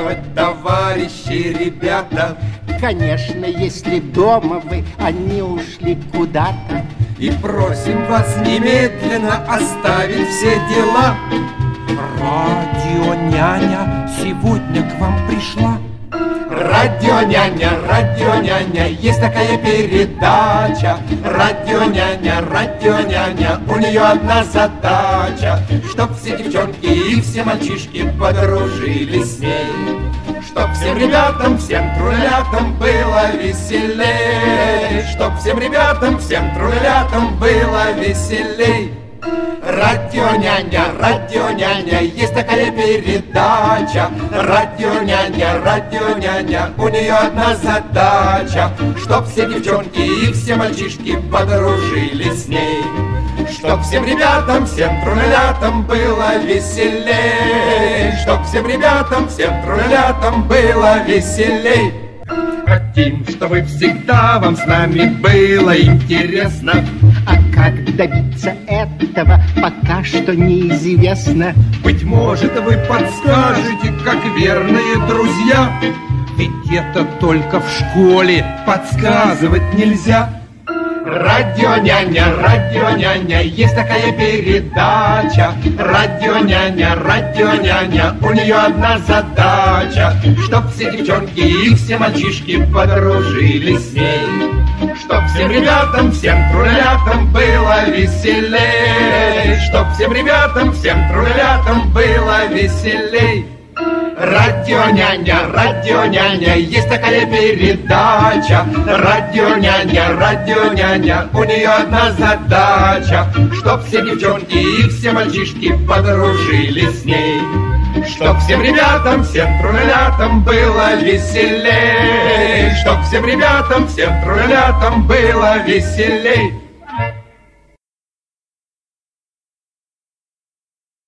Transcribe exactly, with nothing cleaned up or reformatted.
пожаловать, товарищи, ребята. Конечно, если дома вы, они ушли куда-то. И просим вас немедленно оставить все дела. Радио-няня сегодня к вам пришла. Радио-няня, радио-няня, есть такая передача. Радио-няня, радио-няня, у нее одна задача: чтоб все девчонки и все мальчишки подружились с ней, чтоб всем ребятам, всем трулятам было веселей, чтоб всем ребятам, всем трулятам было веселей. Радио-няня, радио-няня, есть такая передача. Радио-няня, радио-няня, у нее одна задача: чтоб все девчонки и все мальчишки подружились с ней, чтоб всем ребятам, всем трулятам было веселей, чтоб всем ребятам, всем трулятам было веселей. Хотим, чтобы всегда вам с нами было интересно. А как добиться этого, пока что неизвестно. Быть может, вы подскажете, как верные друзья. Ведь это только в школе подсказывать нельзя. Радио-няня, радио-няня, есть такая передача. Радио-няня, радио-няня, у нее одна задача: чтоб все девчонки и все мальчишки подружились с ней, чтоб всем ребятам, всем трулятам было веселей, чтоб всем ребятам, всем трулятам было веселей. Радио-няня, радио-няня, есть такая передача. Радио-няня, радио-няня, у нее одна задача: чтоб все девчонки и все мальчишки подружились с ней, чтоб всем ребятам, всем трулятам было веселей, чтоб всем ребятам, всем трулятам было веселей.